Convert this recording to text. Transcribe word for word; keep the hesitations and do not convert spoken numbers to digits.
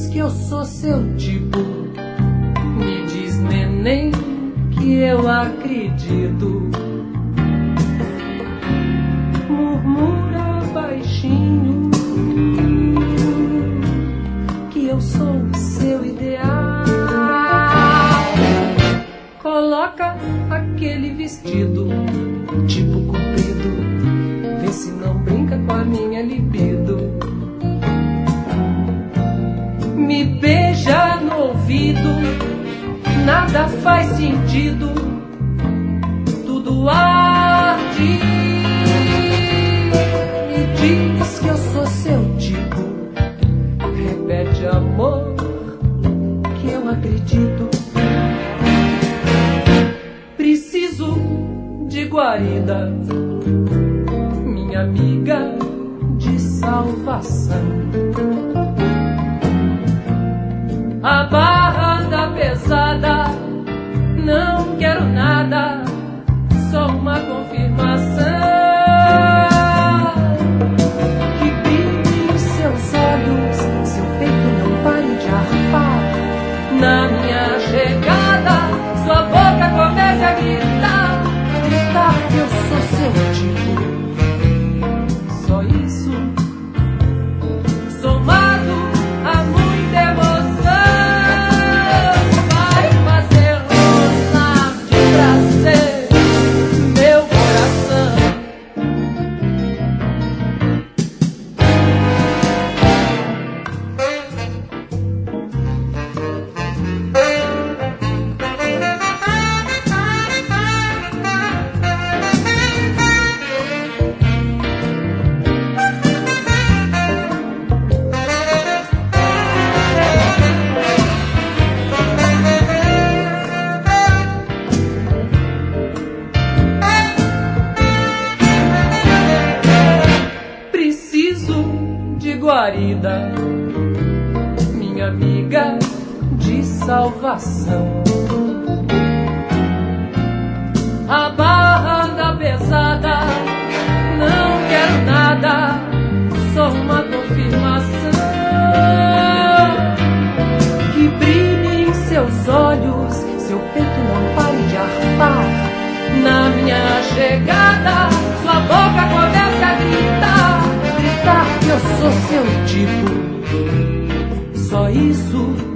que eu sou seu tipo. Me diz, neném, que eu acredito. Murmura baixinho que eu sou seu ideal. Coloca aquele vestido tipo comprido, vê se não brinca com a minha libido. Me beija no ouvido, nada faz sentido, tudo arde. Me diz que eu sou seu tipo, repete, amor, que eu acredito. Preciso de guarida, minha amiga de salvação. A barra da pesada, não quero nada, só uma confirmação. Que brilhe em seus olhos, seu peito não pare de arfar. Na minha chegada, sua boca comece a gritar, gritar que eu sou seu tipo. Só isso, somado a muita emoção, vai fazer rolar de prazer meu coração. Guarida, minha amiga de salvação. A barra da pesada, não quero nada, só uma confirmação. Que brilhe em seus olhos, seu peito não pare de arfar. Na minha chegada, sua boca comece a gritar, gritar que eu sou seu tipo. Só isso